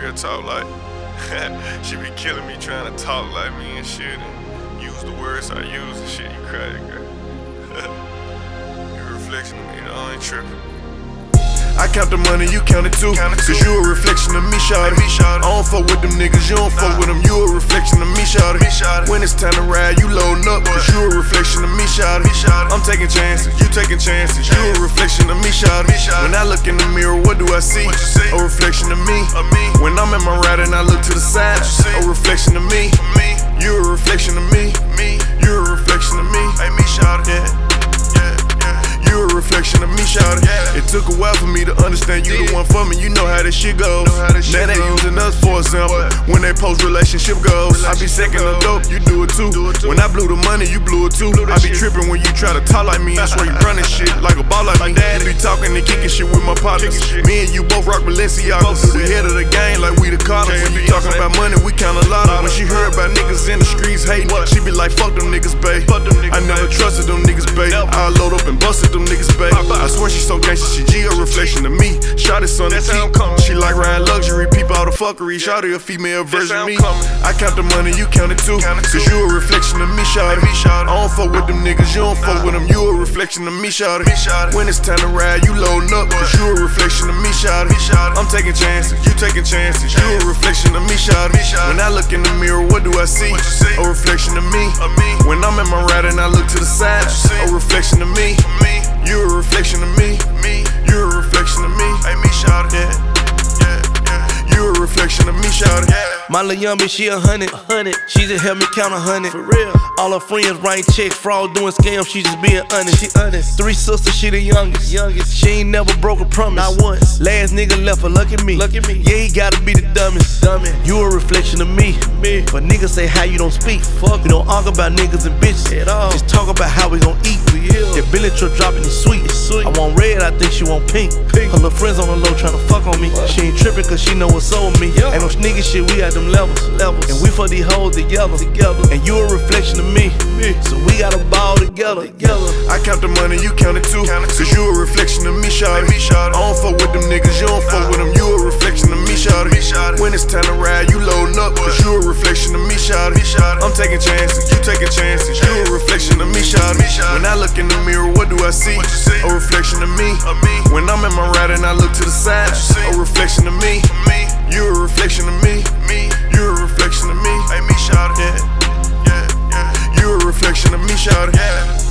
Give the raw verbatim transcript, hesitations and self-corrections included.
real talk like. She be killing me trying to talk like me and shit and use the words I use and shit. You crazy, girl. Your reflection of me, I ain't tripping. I count the money, you count it too. Cause you a reflection of me, shawty. I don't fuck with them niggas, you don't fuck with them. You a reflection of me, shawty. When it's time to ride, you loading up. Cause you a reflection of me, shawty. I'm taking chances, you taking chances. You a reflection of me, shawty. When I look in the mirror, what do I see? A reflection of me. When I'm in my ride and I look to the side, a reflection of me. You a reflection of me. You a reflection of me. Hey, me, shawty. Yeah. You a reflection of me, shawty. Yeah. It took a while for me to understand you the one for me. You know how this shit goes. This now shit they goes. Using us for example. What? When they post relationship goals, I be second the dope, you do it too. Do it too. When I blew the money, you blew it too. Blew I be shit. Tripping when you try to talk like me. I swear you running shit like a ball like me. You be talking and kicking shit with my partners. Me and you both rock Balenciagas. We head of the game like we the Carters. When you talking about money, we count a lot of. When she heard about niggas in the streets hating, she be like, fuck them niggas, babe. I never trusted them niggas, babe. I load up and busted them niggas, babe. I swear she so gangsta, she G, a reflection of me. Shawty son of T. She like riding luxury, peep all the fuckery. Shawty a female version of me. I count the money, you count it too. Cause you a reflection of me, shawty. I don't fuck with them niggas, you don't fuck with them. You a reflection of me, shawty. When it's time to ride, you loading up. Cause you a reflection of me, shawty. I'm taking chances, you taking chances. You a reflection of me, shawty. When I look in the mirror, what do I see? A reflection of me. When I'm in my ride and I look to the side, a reflection of me. You a reflection of me. You a reflection of me. Hey, me, shawty. Yeah. You a reflection of me, shawty. Yeah. My lil' young bitch, she a hundred. A hundred. She just helped me count a hundred. For real. All her friends write checks, fraud, doing scams. She just being honest. She honest. Three sisters, she the youngest. Youngest. She ain't never broke a promise. Not once. Last nigga left her, look at me. Look at me. Yeah, he gotta be the dumbest. Dummy. You a reflection of me. Me. But niggas say how you don't speak. Fuck. We don't argue about niggas and bitches at all. Just talk about how we gon' eat. We ill. That Billy truck dropping is sweet. It's sweet. I want red, I think she want pink. Pink. Her little friends on the low tryna fuck on me. What? She ain't trippin' cause she know what's up with me. Yeah. Ain't no sneaky shit, we at them levels. Levels. And we for these hoes together. Together. And you a reflection of me. Me. So we gotta ball together. Together. I count the money, you count it too. Cause you a reflection of me, shawty. I don't fuck with them niggas, you don't fuck with them. You a reflection of me, shawty. When it's time to ride, you loading up. Cause you a reflection of me, shawty. I'm taking chances, you taking chances. You a reflection of me, shawty. When I look in the mirror, what do I see? A reflection of me. When I'm in my ride and I look to the side, a reflection of me. You a reflection of me. You a reflection of me. Hey, me, shawty. Yeah. You a reflection of me, shawty.